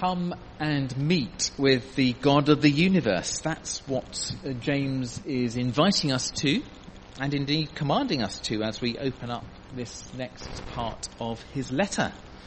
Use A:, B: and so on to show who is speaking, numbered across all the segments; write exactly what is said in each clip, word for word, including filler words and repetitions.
A: come and meet with the God of the universe. That's what James is inviting us to, and indeed commanding us to, as we open up this next part of his letter.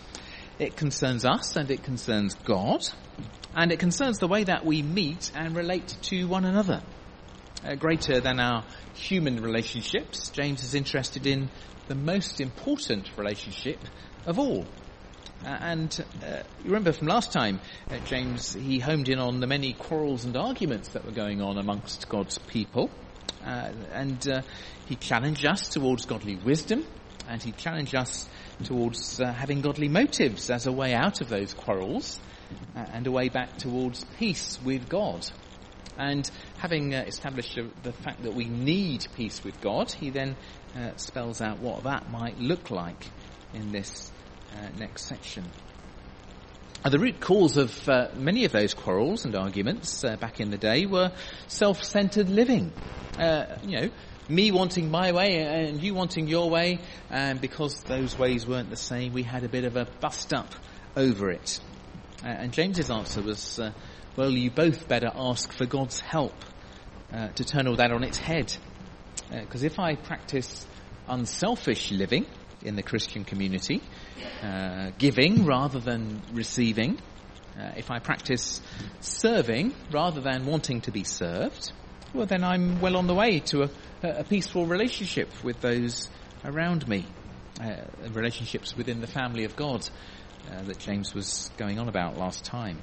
A: It concerns us, and it concerns God, and it concerns the way that we meet and relate to one another. Uh, greater than our human relationships, James is interested in the most important relationship of all. Uh, and uh, you remember from last time, uh, James, he homed in on the many quarrels and arguments that were going on amongst God's people. Uh, and uh, he challenged us towards godly wisdom, and he challenged us towards uh, having godly motives as a way out of those quarrels, uh, and a way back towards peace with God. And having uh, established uh, the fact that we need peace with God, he then uh, spells out what that might look like in this Uh, next section. Uh, the root cause of uh, many of those quarrels and arguments uh, back in the day were self-centered living. Uh, you know, me wanting my way and you wanting your way, and because those ways weren't the same, we had a bit of a bust-up over it. Uh, and James's answer was, uh, well, you both better ask for God's help uh, to turn all that on its head. Because uh, if I practice unselfish living in the Christian community, uh, giving rather than receiving, uh, if I practice serving rather than wanting to be served, well, then I'm well on the way to a, a peaceful relationship with those around me, uh, relationships within the family of God uh, that James was going on about last time.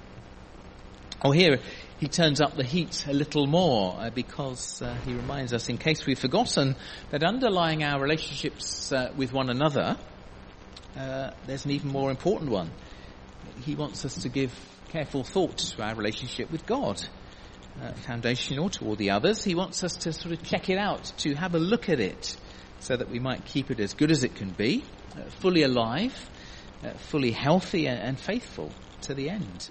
A: Oh, here he turns up the heat a little more uh, because uh, he reminds us, in case we've forgotten, that underlying our relationships uh, with one another, uh, there's an even more important one. He wants us to give careful thought to our relationship with God, uh, foundational to all the others. He wants us to sort of check it out, to have a look at it, so that we might keep it as good as it can be, uh, fully alive, uh, fully healthy and, and faithful to the end.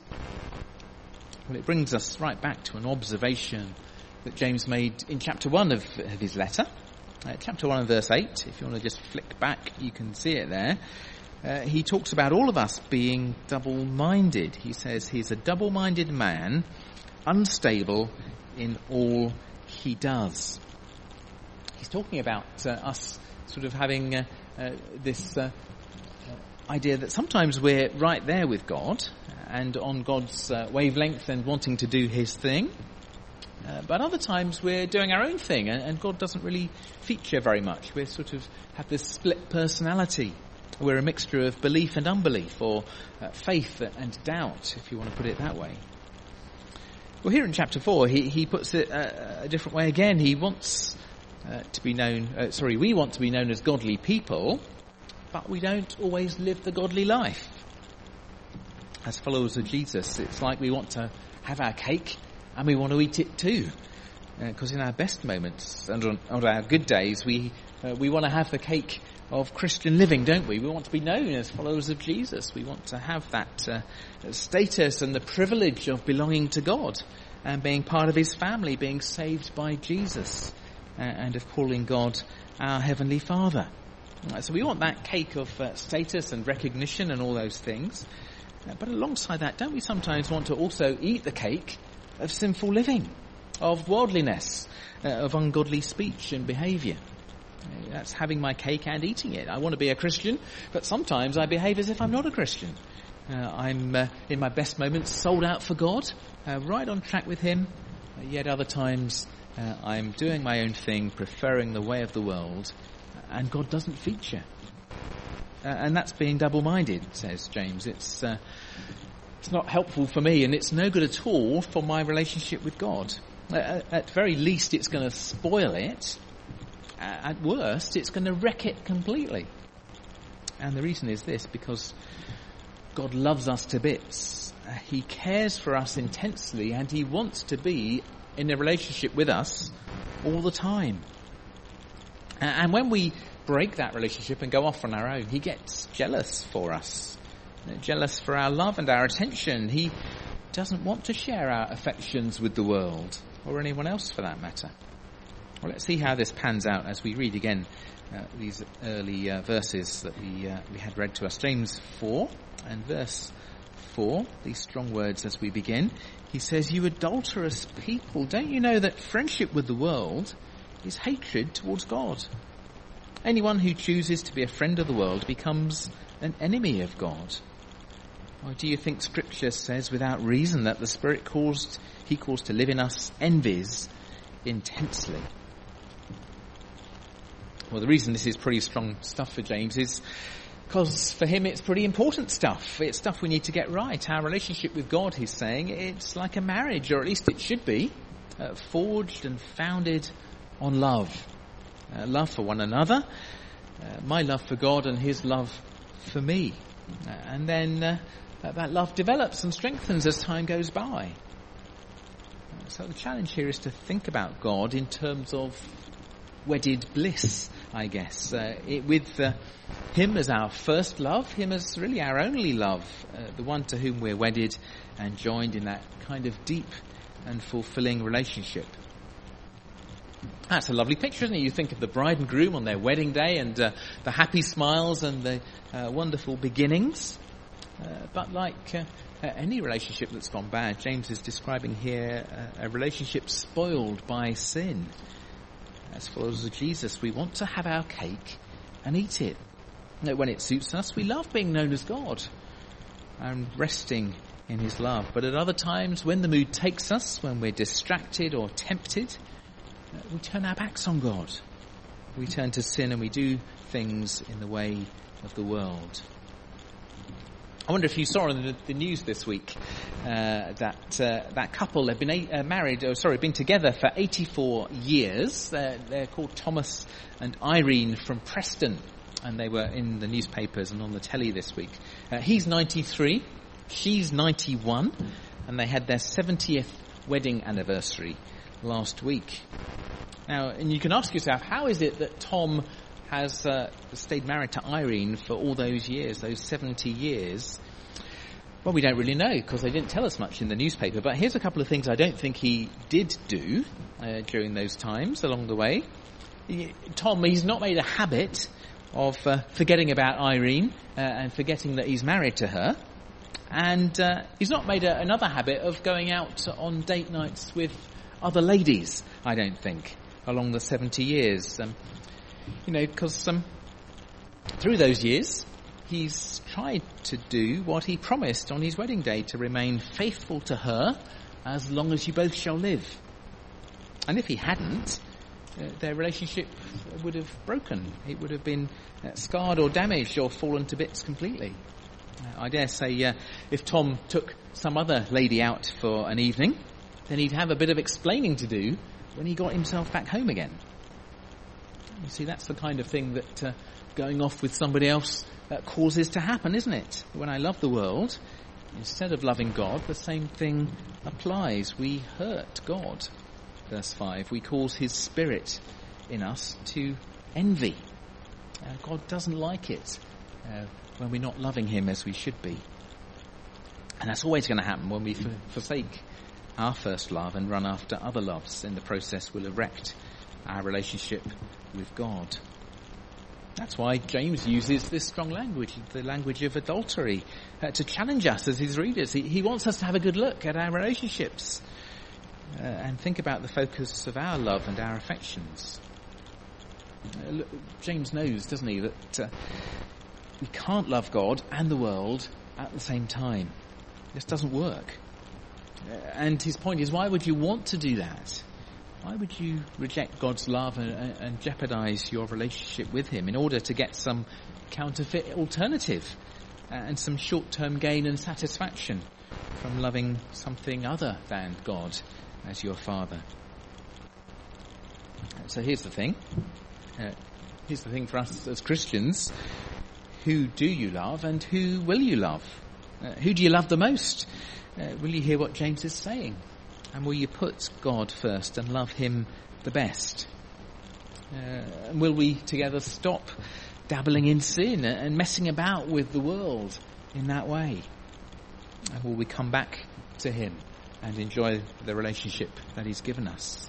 A: Well, it brings us right back to an observation that James made in chapter one of, of his letter. Uh, chapter one and verse eight, if you want to just flick back, you can see it there. Uh, he talks about all of us being double-minded. He says he's a double-minded man, unstable in all he does. He's talking about uh, us sort of having uh, uh, this uh, idea that sometimes we're right there with God, and on God's uh, wavelength and wanting to do his thing. Uh, but other times we're doing our own thing, and, and God doesn't really feature very much. We sort of have this split personality. We're a mixture of belief and unbelief, or uh, faith and doubt, if you want to put it that way. Well, here in chapter four, he, he puts it uh, a different way again. He wants uh, to be known, uh, sorry, we want to be known as godly people, but we don't always live the godly life. As followers of Jesus, it's like we want to have our cake and we want to eat it too. Because uh, in our best moments and on, on our good days, we uh, we want to have the cake of Christian living, don't we? We want to be known as followers of Jesus. We want to have that uh, status and the privilege of belonging to God and being part of his family, being saved by Jesus, uh, and of calling God our Heavenly Father. Uh, so we want that cake of uh, status and recognition and all those things. Uh, but alongside that, don't we sometimes want to also eat the cake of sinful living, of worldliness, uh, of ungodly speech and behaviour? Uh, that's having my cake and eating it. I want to be a Christian, but sometimes I behave as if I'm not a Christian. Uh, I'm, uh, in my best moments, sold out for God, uh, right on track with him, uh, yet other times uh, I'm doing my own thing, preferring the way of the world, and God doesn't feature. Uh, and that's being double-minded, says James. It's uh, it's not helpful for me, and it's no good at all for my relationship with God. Uh, at very least, it's going to spoil it. Uh, at worst, it's going to wreck it completely. And the reason is this, because God loves us to bits. Uh, he cares for us intensely, and he wants to be in a relationship with us all the time. Uh, and when we break that relationship and go off on our own, he gets jealous for us, jealous for our love and our attention. He doesn't want to share our affections with the world, or anyone else for that matter. Well, let's see how this pans out as we read again uh, these early uh, verses that we uh, we had read to us. James four and verse four, these strong words as we begin. He says, "You adulterous people, don't you know that friendship with the world is hatred towards God? Anyone who chooses to be a friend of the world becomes an enemy of God. Or do you think Scripture says without reason that the Spirit caused, he calls to live in us envies intensely?" Well, the reason this is pretty strong stuff for James is because for him it's pretty important stuff. It's stuff we need to get right. Our relationship with God, he's saying, it's like a marriage, or at least it should be, uh, forged and founded on love. Uh, love for one another, uh, my love for God and his love for me. Uh, and then uh, that love develops and strengthens as time goes by. Uh, so the challenge here is to think about God in terms of wedded bliss, I guess, uh, it, with uh, him as our first love, him as really our only love, uh, the one to whom we're wedded and joined in that kind of deep and fulfilling relationship. That's a lovely picture, isn't it? You think of the bride and groom on their wedding day and uh, the happy smiles and the uh, wonderful beginnings. Uh, but like uh, any relationship that's gone bad, James is describing here uh, a relationship spoiled by sin. As followers of Jesus, we want to have our cake and eat it. When it suits us, we love being known as God and resting in his love. But at other times, when the mood takes us, when we're distracted or tempted, we turn our backs on God. We turn to sin and we do things in the way of the world. I wonder if you saw on the, the news this week uh, that uh, that couple have been a, uh, married, or sorry, been together for eighty-four years. They're, they're called Thomas and Irene from Preston, and they were in the newspapers and on the telly this week. Uh, he's ninety-three, she's ninety-one, and they had their seventieth wedding anniversary last week. Now, and you can ask yourself, how is it that Tom has uh, stayed married to Irene for all those years, those seventy years? Well, we don't really know because they didn't tell us much in the newspaper. But here's a couple of things I don't think he did do uh, during those times along the way. He, Tom, he's not made a habit of uh, forgetting about Irene uh, and forgetting that he's married to her. And uh, he's not made a, another habit of going out on date nights with other ladies, I don't think, along the seventy years. Um, You know, because um, through those years, he's tried to do what he promised on his wedding day, to remain faithful to her as long as you both shall live. And if he hadn't, uh, their relationship would have broken. It would have been uh, scarred or damaged or fallen to bits completely. Uh, I dare say uh, if Tom took some other lady out for an evening, then he'd have a bit of explaining to do when he got himself back home again. You see, that's the kind of thing that uh, going off with somebody else uh, causes to happen, isn't it? When I love the world, instead of loving God, the same thing applies. We hurt God. Verse five, we cause his spirit in us to envy. Uh, God doesn't like it uh, when we're not loving him as we should be. And that's always going to happen when we f- forsake our first love and run after other loves. In the process, we'll erect our relationship with God. That's why James uses this strong language, the language of adultery, uh, to challenge us as his readers. He, he wants us to have a good look at our relationships uh, and think about the focus of our love and our affections. Uh, look, James knows, doesn't he, that uh, we can't love God and the world at the same time. This doesn't work. Uh, and his point is, why would you want to do that? Why would you reject God's love and, and jeopardize your relationship with him in order to get some counterfeit alternative and some short-term gain and satisfaction from loving something other than God as your Father? So here's the thing. Uh, here's the thing for us as Christians. Who do you love and who will you love? Uh, who do you love the most? Uh, will you hear what James is saying? And will you put God first and love him the best? Uh, and will we together stop dabbling in sin and messing about with the world in that way? And will we come back to him and enjoy the relationship that he's given us?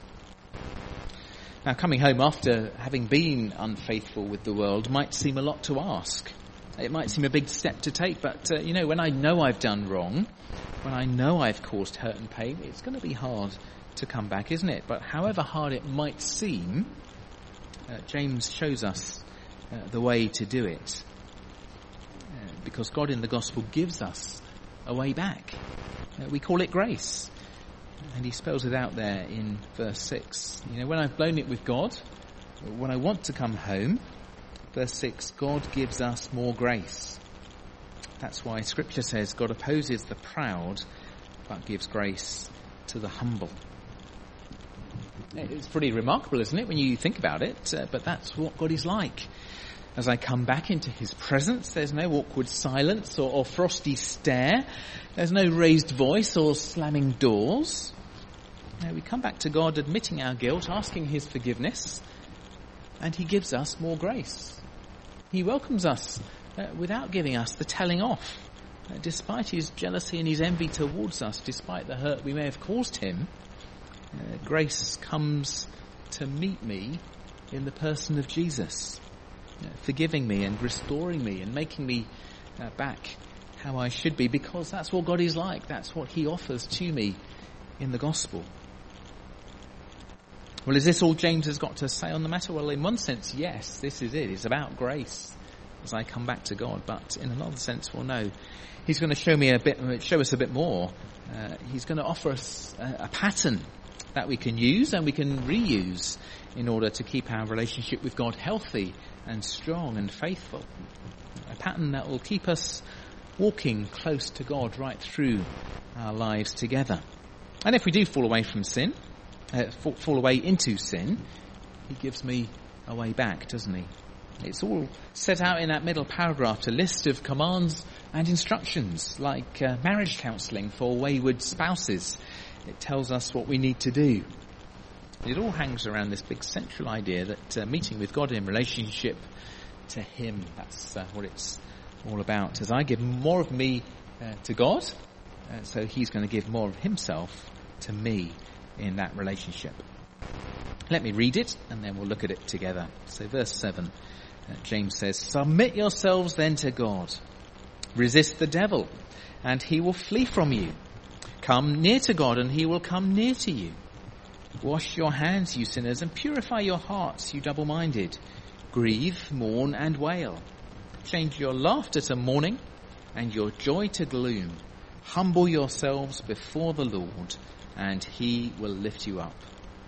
A: Now, coming home after having been unfaithful with the world might seem a lot to ask. It might seem a big step to take, but, uh, you know, when I know I've done wrong, when I know I've caused hurt and pain, it's going to be hard to come back, isn't it? But however hard it might seem, uh, James shows us uh, the way to do it. Uh, because God in the gospel gives us a way back. Uh, we call it grace. And he spells it out there in verse six. You know, when I've blown it with God, when I want to come home, verse six, God gives us more grace. That's why Scripture says God opposes the proud, but gives grace to the humble. It's pretty remarkable, isn't it, when you think about it? Uh, but that's what God is like. As I come back into his presence, there's no awkward silence or, or frosty stare. There's no raised voice or slamming doors. No, we come back to God admitting our guilt, asking his forgiveness, and he gives us more grace. He welcomes us uh, without giving us the telling off. Uh, despite his jealousy and his envy towards us, despite the hurt we may have caused him, uh, grace comes to meet me in the person of Jesus, uh, forgiving me and restoring me and making me uh, back how I should be, because that's what God is like. That's what he offers to me in the gospel. Well, is this all James has got to say on the matter? Well, in one sense, yes, this is it. It's about grace as I come back to God. But in another sense, well, no. He's going to show me a bit, show us a bit more. Uh, he's going to offer us a, a pattern that we can use and we can reuse in order to keep our relationship with God healthy and strong and faithful. A pattern that will keep us walking close to God right through our lives together. And if we do fall away from sin, Uh, fall, fall away into sin, he gives me a way back, doesn't he? It's all set out in that middle paragraph, a list of commands and instructions, like uh, marriage counselling for wayward spouses. It tells us what we need to do. It all hangs around this big central idea that uh, meeting with God in relationship to him, that's uh, what it's all about. As I give more of me uh, to God, uh, so he's going to give more of himself to me in that relationship. Let me read it and then we'll look at it together. So verse seven, uh, James says, "Submit yourselves then to God. Resist the devil and he will flee from you. Come near to God and he will come near to you. Wash your hands, you sinners, and purify your hearts, you double-minded. Grieve, mourn and wail. Change your laughter to mourning and your joy to gloom. Humble yourselves before the Lord, and he will lift you up."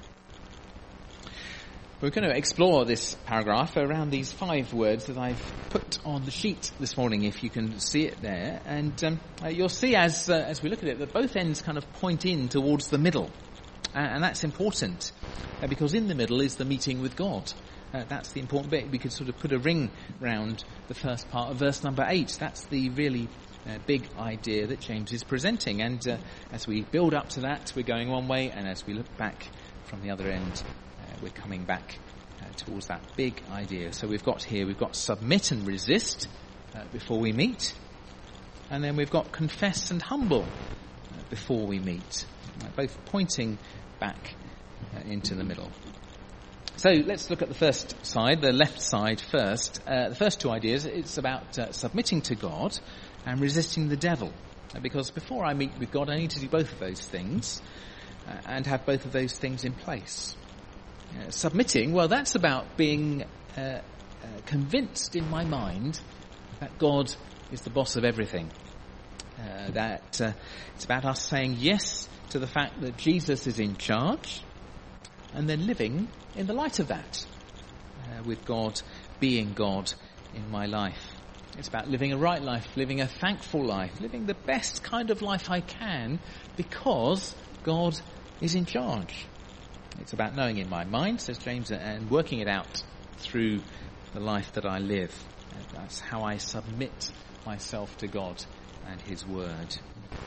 A: We're going to explore this paragraph around these five words that I've put on the sheet this morning, if you can see it there. And um, uh, you'll see as uh, as we look at it that both ends kind of point in towards the middle. Uh, and that's important, uh, because in the middle is the meeting with God. Uh, that's the important bit. We could sort of put a ring round the first part of verse number eight. That's the really Uh, big idea that James is presenting, and uh, as we build up to that, we're going one way, and as we look back from the other end, uh, we're coming back uh, towards that big idea. So we've got here, we've got submit and resist uh, before we meet, and then we've got confess and humble uh, before we meet, uh, both pointing back uh, into the middle. So let's look at the first side, the left side first. Uh, the first two ideas, it's about uh, submitting to God and resisting the devil. Because before I meet with God, I need to do both of those things uh, and have both of those things in place. Uh, submitting, well, that's about being uh, uh, convinced in my mind that God is the boss of everything. Uh, that uh, it's about us saying yes to the fact that Jesus is in charge, and then living in the light of that, uh, with God being God in my life. It's about living a right life, living a thankful life, living the best kind of life I can because God is in charge. It's about knowing in my mind, says James, and working it out through the life that I live. That's how I submit myself to God and his word.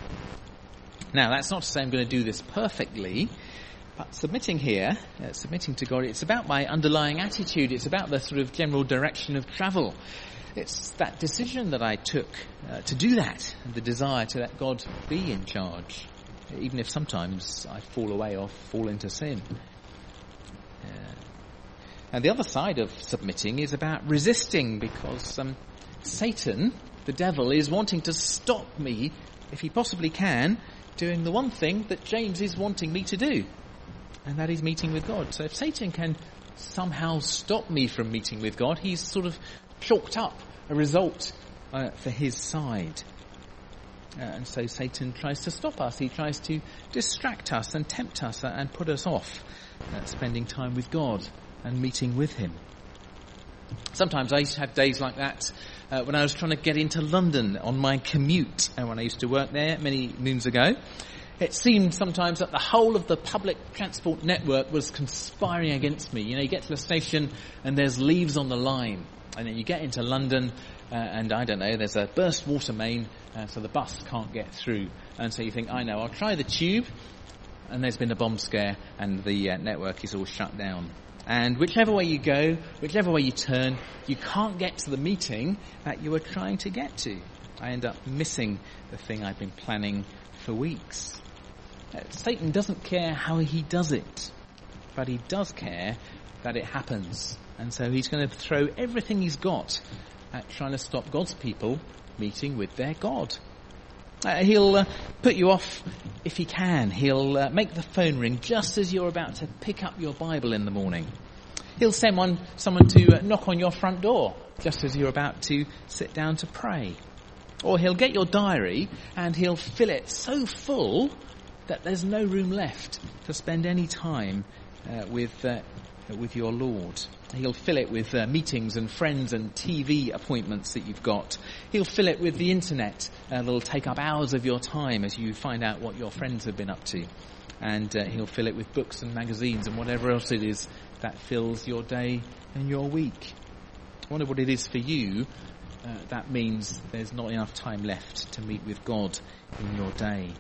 A: Now, that's not to say I'm going to do this perfectly, but submitting here, uh, submitting to God, it's about my underlying attitude. It's about the sort of general direction of travel. It's that decision that I took uh, to do that, and the desire to let God be in charge, even if sometimes I fall away or fall into sin. Uh, and the other side of submitting is about resisting, because um, Satan, the devil, is wanting to stop me, if he possibly can, doing the one thing that James is wanting me to do, and that is meeting with God. So if Satan can somehow stop me from meeting with God, he's sort of chalked up a result uh, for his side. Uh, and so Satan tries to stop us. He tries to distract us and tempt us uh, and put us off uh, spending time with God and meeting with him. Sometimes I used to have days like that uh, when I was trying to get into London on my commute, and when I used to work there many moons ago. It seemed sometimes that the whole of the public transport network was conspiring against me. You know, you get to the station and there's leaves on the line, and then you get into London uh, and I don't know, there's a burst water main, uh, so the bus can't get through. And so you think, I know, I'll try the tube, and there's been a bomb scare and the uh, network is all shut down. And whichever way you go, whichever way you turn, you can't get to the meeting that you were trying to get to. I end up missing the thing I've been planning for weeks. Uh, Satan doesn't care how he does it, but he does care that it happens. And so he's going to throw everything he's got at trying to stop God's people meeting with their God. Uh, he'll uh, put you off if he can. He'll uh, make the phone ring just as you're about to pick up your Bible in the morning. He'll send one, someone to uh, knock on your front door just as you're about to sit down to pray. Or he'll get your diary and he'll fill it so full that there's no room left to spend any time uh, with uh, with your Lord. He'll fill it with uh, meetings and friends and T V appointments that you've got. He'll fill it with the internet uh, that'll take up hours of your time as you find out what your friends have been up to. And uh, he'll fill it with books and magazines and whatever else it is that fills your day and your week. I wonder what it is for you. Uh, that means there's not enough time left to meet with God in your day.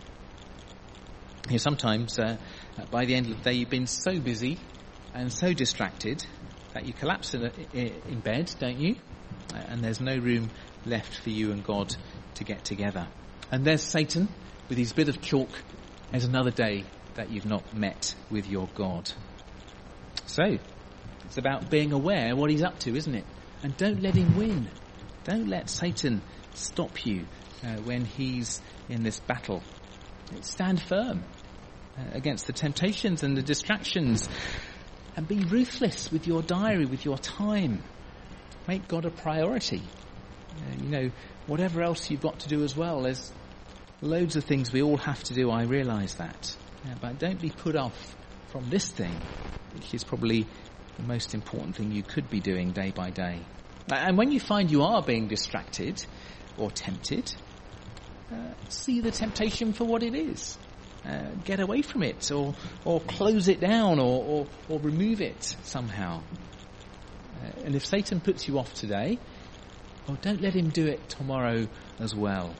A: You know, sometimes uh, by the end of the day you've been so busy and so distracted that you collapse in, in bed, don't you? Uh, and there's no room left for you and God to get together. And there's Satan with his bit of chalk. There's another day that you've not met with your God. So, it's about being aware what he's up to, isn't it? And don't let him win. Don't let Satan stop you uh, when he's in this battle. Stand firm uh, against the temptations and the distractions. And be ruthless with your diary, with your time. Make God a priority. Uh, you know, whatever else you've got to do as well. There's loads of things we all have to do, I realise that. Uh, but don't be put off from this thing, which is probably the most important thing you could be doing day by day. And when you find you are being distracted or tempted, uh, see the temptation for what it is. Uh, get away from it, or or close it down, or or, or remove it somehow. Uh, and if Satan puts you off today, well, don't let him do it tomorrow as well.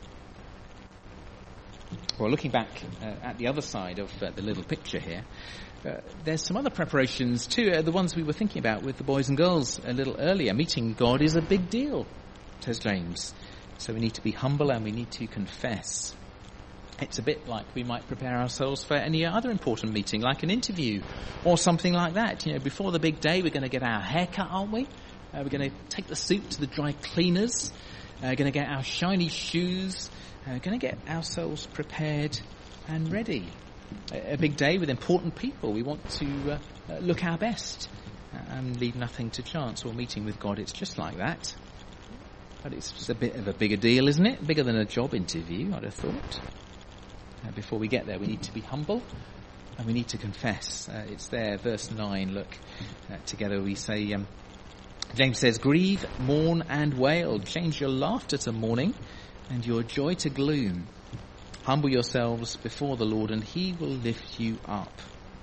A: Well, looking back uh, at the other side of uh, the little picture here, uh, there's some other preparations too, uh, the ones we were thinking about with the boys and girls a little earlier. Meeting God is a big deal, says James. So we need to be humble and we need to confess. It's a bit like we might prepare ourselves for any other important meeting, like an interview or something like that. You know, before the big day, we're going to get our hair cut, aren't we? Uh, we're going to take the suit to the dry cleaners. Uh, we're going to get our shiny shoes. Uh, we're going to get ourselves prepared and ready. A, a big day with important people. We want to uh, uh, look our best and leave nothing to chance. Or meeting with God, it's just like that. But it's just a bit of a bigger deal, isn't it? Bigger than a job interview, I'd have thought. Uh, before we get there, we need to be humble and we need to confess. Uh, it's there, verse nine, look, uh, together we say, um, James says, grieve, mourn and wail. Change your laughter to mourning and your joy to gloom. Humble yourselves before the Lord and he will lift you up.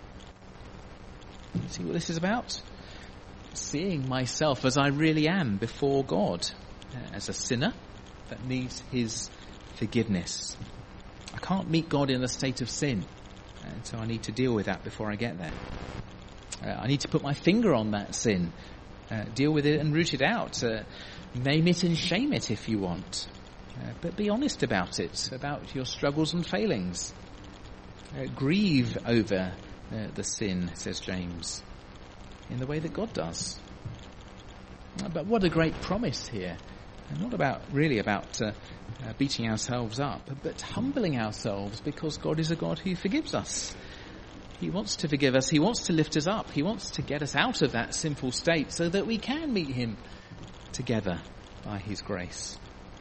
A: See what this is about? Seeing myself as I really am before God, uh, as a sinner that needs his forgiveness. I can't meet God in a state of sin, and so I need to deal with that before I get there. Uh, I need to put my finger on that sin, uh, deal with it and root it out, uh, name it and shame it if you want, uh, but be honest about it, about your struggles and failings. Uh, grieve over uh, the sin, says James, in the way that God does. Uh, but what a great promise here And not about really about uh, uh, beating ourselves up, but, but humbling ourselves, because God is a God who forgives us. He wants to forgive us. He wants to lift us up. He wants to get us out of that sinful state so that we can meet him together by his grace.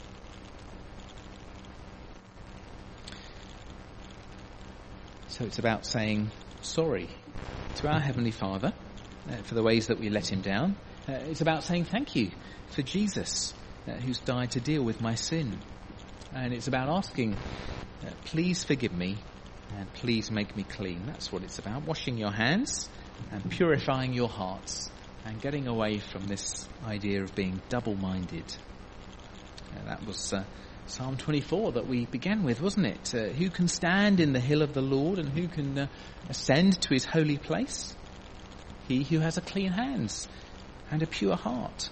A: So it's about saying sorry to our Heavenly Father uh, for the ways that we let him down. Uh, it's about saying thank you for Jesus, uh, who's died to deal with my sin. And it's about asking, uh, please forgive me and please make me clean. That's what it's about. Washing your hands and purifying your hearts and getting away from this idea of being double-minded. Uh, that was uh, Psalm twenty-four that we began with, wasn't it? Uh, who can stand in the hill of the Lord, and who can uh, ascend to his holy place? He who has a clean hands and a pure heart.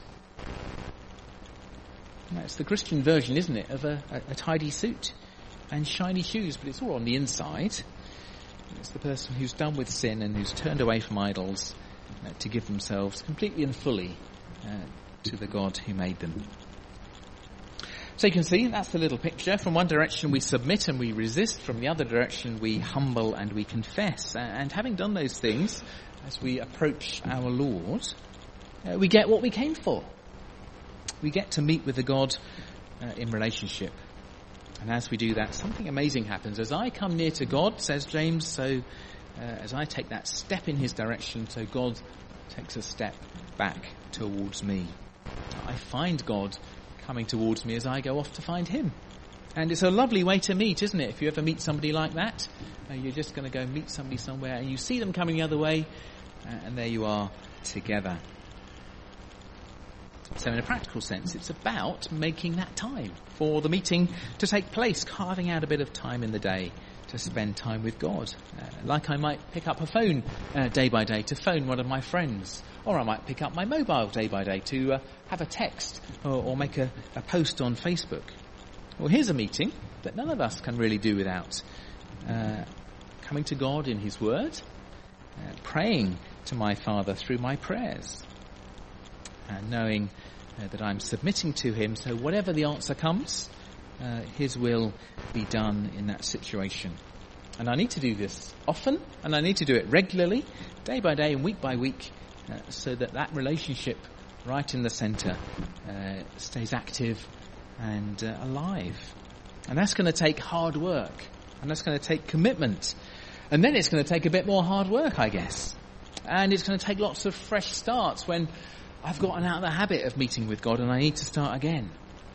A: And that's the Christian version, isn't it, of a, a, a tidy suit and shiny shoes, but it's all on the inside. It's the person who's done with sin and who's turned away from idols uh, to give themselves completely and fully uh, to the God who made them. So you can see, that's the little picture. From one direction we submit and we resist. From the other direction we humble and we confess. And having done those things, as we approach our Lord, uh, we get what we came for. We get to meet with the God uh, in relationship. And as we do that, something amazing happens. As I come near to God, says James, so uh, as I take that step in his direction, so God takes a step back towards me. I find God coming towards me as I go off to find him. And it's a lovely way to meet, isn't it? If you ever meet somebody like that, uh, you're just going to go meet somebody somewhere and you see them coming the other way, uh, and there you are together. So in a practical sense, it's about making that time for the meeting to take place, carving out a bit of time in the day to spend time with God. Uh, like I might pick up a phone uh, day by day to phone one of my friends, or I might pick up my mobile day by day to uh, have a text or, or make a, a post on Facebook. Well, here's a meeting that none of us can really do without. Uh, coming to God in his word, uh, praying to my Father through my prayers, and knowing uh, that I'm submitting to him, so whatever the answer comes, uh, his will be done in that situation. And I need to do this often, and I need to do it regularly, day by day and week by week, uh, so that that relationship right in the centre uh, stays active and uh, alive. And that's going to take hard work, and that's going to take commitment, and then it's going to take a bit more hard work, I guess. And it's going to take lots of fresh starts when I've gotten out of the habit of meeting with God and I need to start again.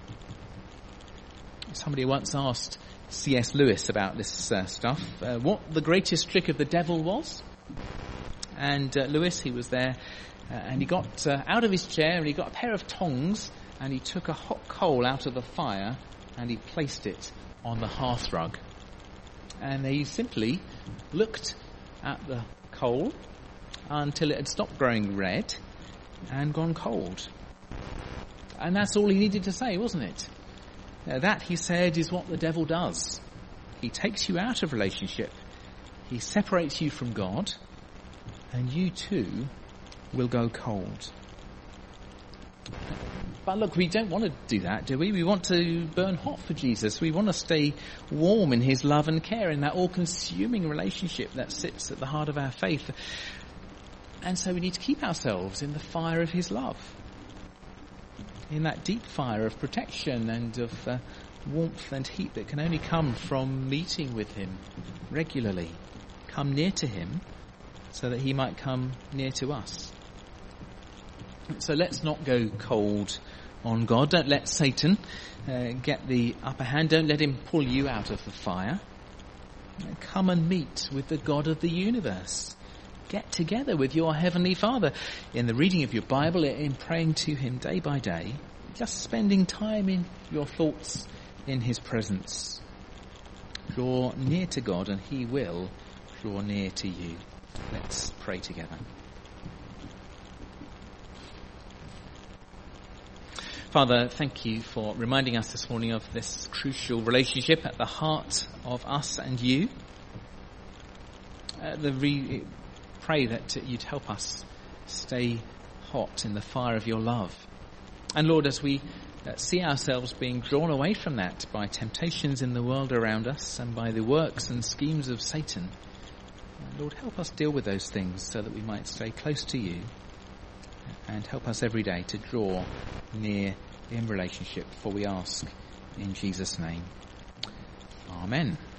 A: Somebody once asked C S Lewis about this uh, stuff, uh, what the greatest trick of the devil was. And uh, Lewis, he was there, uh, and he got uh, out of his chair and he got a pair of tongs and he took a hot coal out of the fire and he placed it on the hearthrug. And he simply looked at the coal until it had stopped growing red and gone cold. And that's all he needed to say, wasn't it? Now, that, he said, is what the devil does. He takes you out of relationship. He separates you from God, and you too will go cold. But look, we don't want to do that, do we? We want to burn hot for Jesus. We want to stay warm in his love and care, in that all-consuming relationship that sits at the heart of our faith. And so we need to keep ourselves in the fire of his love, in that deep fire of protection and of uh, warmth and heat that can only come from meeting with him regularly. Come near to him so that he might come near to us. So let's not go cold on God. Don't let Satan uh, get the upper hand. Don't let him pull you out of the fire. Come and meet with the God of the universe. Get together with your Heavenly Father in the reading of your Bible, in praying to him day by day, just spending time in your thoughts in his presence. Draw near to God and he will draw near to you. Let's pray together. Father, thank you for reminding us this morning of this crucial relationship at the heart of us and you. Uh, the re- pray that you'd help us stay hot in the fire of your love. And Lord, as we uh, see ourselves being drawn away from that by temptations in the world around us and by the works and schemes of Satan. Uh, Lord, help us deal with those things so that we might stay close to you, and help us every day to draw near in relationship, for we ask in Jesus' name. Amen.